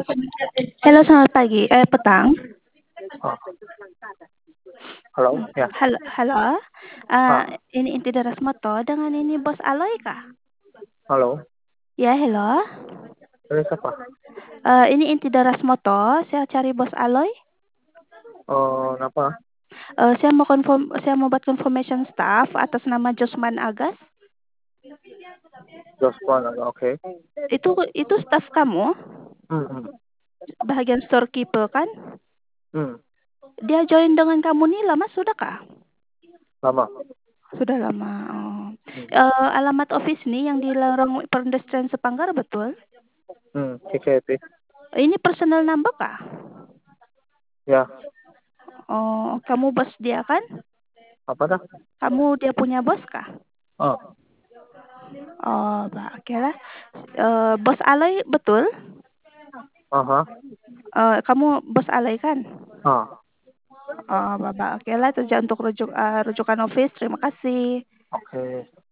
Halo, selamat pagi, petang. Oh, halo, ya. Halo halo, Ah, ini Inti Darasmoto dengan ini Bos Aloy kah? halo. Ya, hello. Ini siapa? Ini Inti Darasmoto, saya cari Bos Aloy. Oh, kenapa? Saya mau buat confirmation staff atas nama Josman Agas. Joshua, oke. Itu staff kamu, Hmm, hmm, bahagian storekeeper kan? hmm, Dia join dengan kamu nih lama sudah kah? lama. Sudah lama. Oh. Hmm, Alamat office nih yang di Lorong Pedestrian Sepanggar betul? KKP. Ini personal number kah? Ya, Oh, kamu bos dia kan? apa dah? Kamu dia punya bos kah? Oh, Oh, oke lah. Bos Aloy betul? aha, Kamu bos Aloy kan? ah, Oh, Bapak. Oke lah, itu aja untuk rujukan office. Terima kasih. oke.